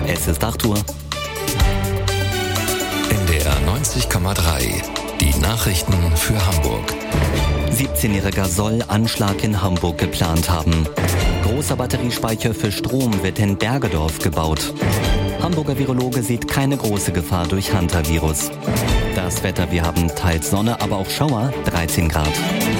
Es ist 8 Uhr. NDR 90,3. Die Nachrichten für Hamburg. 17-Jähriger soll Anschlag in Hamburg geplant haben. Großer Batteriespeicher für Strom wird in Bergedorf gebaut. Hamburger Virologe sieht keine große Gefahr durch Hunter-Virus. Das Wetter, wir haben teils Sonne, aber auch Schauer, 13 Grad.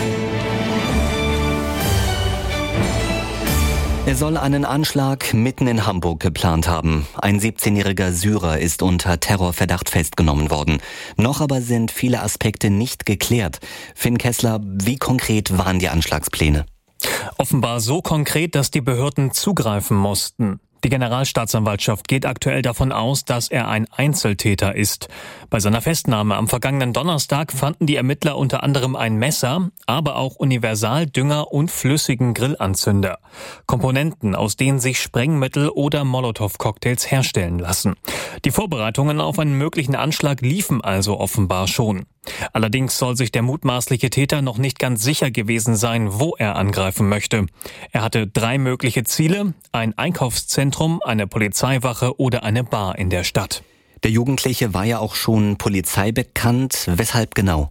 Er soll einen Anschlag mitten in Hamburg geplant haben. Ein 17-jähriger Syrer ist unter Terrorverdacht festgenommen worden. Noch aber sind viele Aspekte nicht geklärt. Finn Kessler, wie konkret waren die Anschlagspläne? Offenbar so konkret, dass die Behörden zugreifen mussten. Die Generalstaatsanwaltschaft geht aktuell davon aus, dass er ein Einzeltäter ist. Bei seiner Festnahme am vergangenen Donnerstag fanden die Ermittler unter anderem ein Messer, aber auch Universaldünger und flüssigen Grillanzünder. Komponenten, aus denen sich Sprengmittel oder Molotow-Cocktails herstellen lassen. Die Vorbereitungen auf einen möglichen Anschlag liefen also offenbar schon. Allerdings soll sich der mutmaßliche Täter noch nicht ganz sicher gewesen sein, wo er angreifen möchte. Er hatte 3 mögliche Ziele: ein Einkaufszentrum, eine Polizeiwache oder eine Bar in der Stadt. Der Jugendliche war ja auch schon Polizei bekannt. Weshalb genau?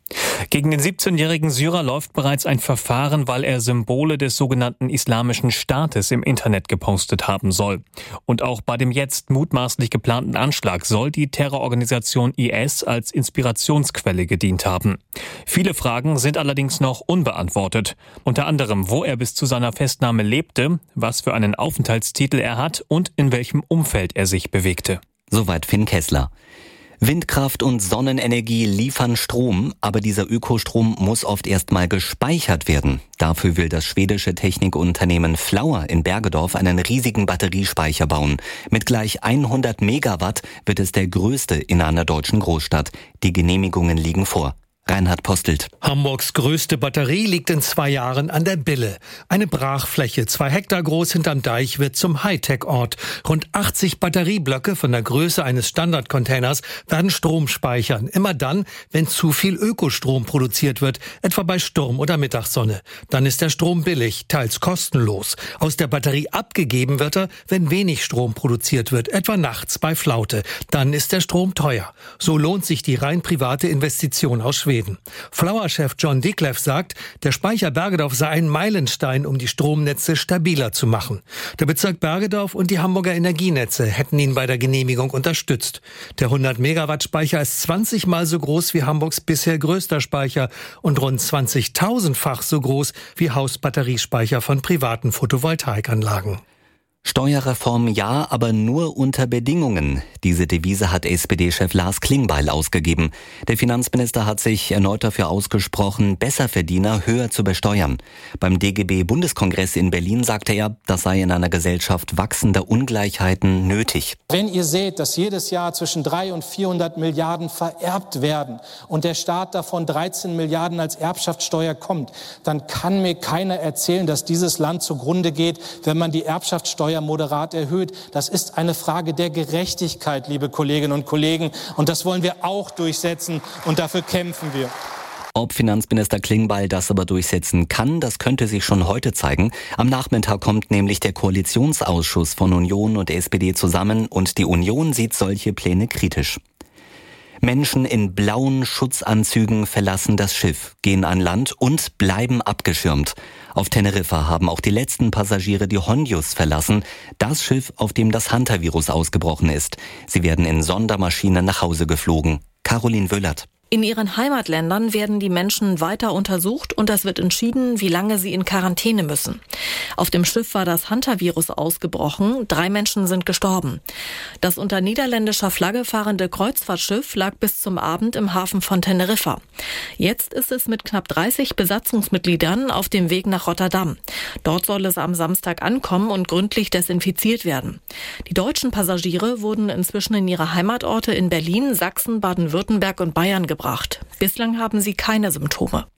Gegen den 17-jährigen Syrer läuft bereits ein Verfahren, weil er Symbole des sogenannten Islamischen Staates im Internet gepostet haben soll. Und auch bei dem jetzt mutmaßlich geplanten Anschlag soll die Terrororganisation IS als Inspirationsquelle gedient haben. Viele Fragen sind allerdings noch unbeantwortet. Unter anderem, wo er bis zu seiner Festnahme lebte, was für einen Aufenthaltstitel er hat und in welchem Umfeld er sich bewegte. Soweit Finn Kessler. Windkraft und Sonnenenergie liefern Strom, aber dieser Ökostrom muss oft erstmal gespeichert werden. Dafür will das schwedische Technikunternehmen Flauer in Bergedorf einen riesigen Batteriespeicher bauen. Mit gleich 100 Megawatt wird es der größte in einer deutschen Großstadt. Die Genehmigungen liegen vor. Reinhard Postelt. Hamburgs größte Batterie liegt in 2 Jahren an der Bille. Eine Brachfläche, 2 Hektar groß hinterm Deich, wird zum Hightech-Ort. Rund 80 Batterieblöcke von der Größe eines Standardcontainers werden Strom speichern. Immer dann, wenn zu viel Ökostrom produziert wird, etwa bei Sturm oder Mittagssonne. Dann ist der Strom billig, teils kostenlos. Aus der Batterie abgegeben wird er, wenn wenig Strom produziert wird, etwa nachts bei Flaute. Dann ist der Strom teuer. So lohnt sich die rein private Investition aus Schweden. Flauer-Chef John Dickleff sagt, der Speicher Bergedorf sei ein Meilenstein, um die Stromnetze stabiler zu machen. Der Bezirk Bergedorf und die Hamburger Energienetze hätten ihn bei der Genehmigung unterstützt. Der 100-Megawatt-Speicher ist 20 Mal so groß wie Hamburgs bisher größter Speicher und rund 20.000-fach so groß wie Hausbatteriespeicher von privaten Photovoltaikanlagen. Steuerreform ja, aber nur unter Bedingungen. Diese Devise hat SPD-Chef Lars Klingbeil ausgegeben. Der Finanzminister hat sich erneut dafür ausgesprochen, Besserverdiener höher zu besteuern. Beim DGB-Bundeskongress in Berlin sagte er, das sei in einer Gesellschaft wachsender Ungleichheiten nötig. Wenn ihr seht, dass jedes Jahr zwischen 300 und 400 Milliarden vererbt werden und der Staat davon 13 Milliarden als Erbschaftssteuer kommt, dann kann mir keiner erzählen, dass dieses Land zugrunde geht, wenn man die Erbschaftssteuer moderat erhöht. Das ist eine Frage der Gerechtigkeit, liebe Kolleginnen und Kollegen. Und das wollen wir auch durchsetzen und dafür kämpfen wir. Ob Finanzminister Klingbeil das aber durchsetzen kann, das könnte sich schon heute zeigen. Am Nachmittag kommt nämlich der Koalitionsausschuss von Union und SPD zusammen und die Union sieht solche Pläne kritisch. Menschen in blauen Schutzanzügen verlassen das Schiff, gehen an Land und bleiben abgeschirmt. Auf Teneriffa haben auch die letzten Passagiere die Honjus verlassen, das Schiff, auf dem das Hunter-Virus ausgebrochen ist. Sie werden in Sondermaschinen nach Hause geflogen. Caroline Wöllert. In ihren Heimatländern werden die Menschen weiter untersucht und es wird entschieden, wie lange sie in Quarantäne müssen. Auf dem Schiff war das Hunter-Virus ausgebrochen. 3 Menschen sind gestorben. Das unter niederländischer Flagge fahrende Kreuzfahrtschiff lag bis zum Abend im Hafen von Teneriffa. Jetzt ist es mit knapp 30 Besatzungsmitgliedern auf dem Weg nach Rotterdam. Dort soll es am Samstag ankommen und gründlich desinfiziert werden. Die deutschen Passagiere wurden inzwischen in ihre Heimatorte in Berlin, Sachsen, Baden-Württemberg und Bayern gebracht. Bislang haben sie keine Symptome.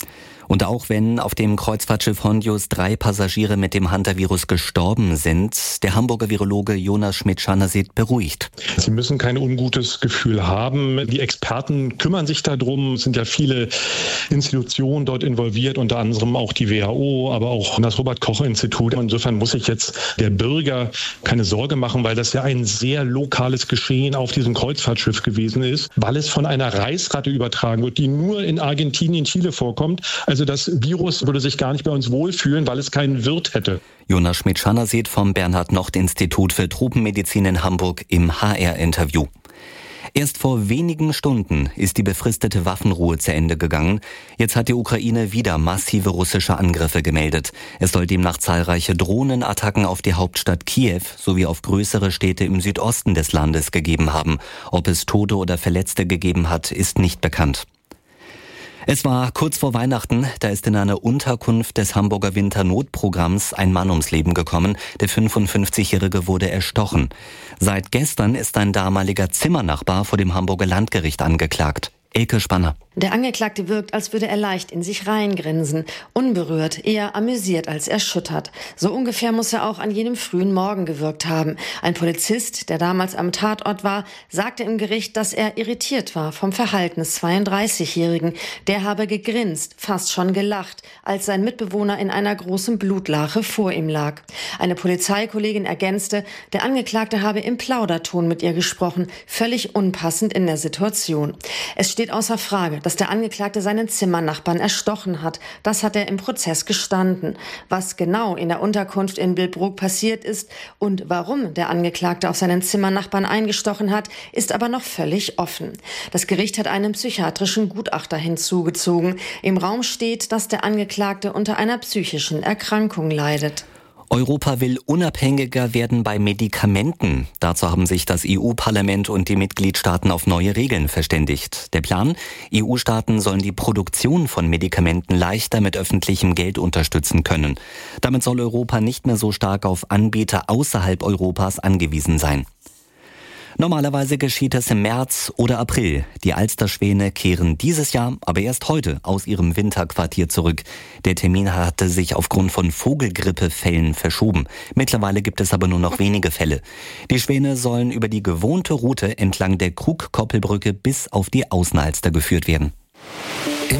Und auch wenn auf dem Kreuzfahrtschiff Hondius 3 Passagiere mit dem Hantavirus gestorben sind, der Hamburger Virologe Jonas Schmidt-Schanner-Seth beruhigt. Sie müssen kein ungutes Gefühl haben. Die Experten kümmern sich darum. Es sind ja viele Institutionen dort involviert, unter anderem auch die WHO, aber auch das Robert-Koch-Institut. Insofern muss sich jetzt der Bürger keine Sorge machen, weil das ja ein sehr lokales Geschehen auf diesem Kreuzfahrtschiff gewesen ist, weil es von einer Reisratte übertragen wird, die nur in Argentinien, Chile vorkommt. Also das Virus würde sich gar nicht bei uns wohlfühlen, weil es keinen Wirt hätte. Jonas Schmidt-Schanner-Seth vom Bernhard-Nocht-Institut für Tropenmedizin in Hamburg im HR-Interview. Erst vor wenigen Stunden ist die befristete Waffenruhe zu Ende gegangen. Jetzt hat die Ukraine wieder massive russische Angriffe gemeldet. Es soll demnach zahlreiche Drohnenattacken auf die Hauptstadt Kiew sowie auf größere Städte im Südosten des Landes gegeben haben. Ob es Tote oder Verletzte gegeben hat, ist nicht bekannt. Es war kurz vor Weihnachten, da ist in einer Unterkunft des Hamburger Winternotprogramms ein Mann ums Leben gekommen. Der 55-Jährige wurde erstochen. Seit gestern ist ein damaliger Zimmernachbar vor dem Hamburger Landgericht angeklagt. Elke Spanner. Der Angeklagte wirkt, als würde er leicht in sich reingrinsen. Unberührt, eher amüsiert als erschüttert. So ungefähr muss er auch an jenem frühen Morgen gewirkt haben. Ein Polizist, der damals am Tatort war, sagte im Gericht, dass er irritiert war vom Verhalten des 32-Jährigen. Der habe gegrinst, fast schon gelacht, als sein Mitbewohner in einer großen Blutlache vor ihm lag. Eine Polizeikollegin ergänzte, der Angeklagte habe im Plauderton mit ihr gesprochen, völlig unpassend in der Situation. Es steht außer Frage, dass der Angeklagte seinen Zimmernachbarn erstochen hat. Das hat er im Prozess gestanden. Was genau in der Unterkunft in Billbrook passiert ist und warum der Angeklagte auf seinen Zimmernachbarn eingestochen hat, ist aber noch völlig offen. Das Gericht hat einen psychiatrischen Gutachter hinzugezogen. Im Raum steht, dass der Angeklagte unter einer psychischen Erkrankung leidet. Europa will unabhängiger werden bei Medikamenten. Dazu haben sich das EU-Parlament und die Mitgliedstaaten auf neue Regeln verständigt. Der Plan: EU-Staaten sollen die Produktion von Medikamenten leichter mit öffentlichem Geld unterstützen können. Damit soll Europa nicht mehr so stark auf Anbieter außerhalb Europas angewiesen sein. Normalerweise geschieht es im März oder April. Die Alsterschwäne kehren dieses Jahr aber erst heute aus ihrem Winterquartier zurück. Der Termin hatte sich aufgrund von Vogelgrippefällen verschoben. Mittlerweile gibt es aber nur noch wenige Fälle. Die Schwäne sollen über die gewohnte Route entlang der Krug-Koppelbrücke bis auf die Außenalster geführt werden.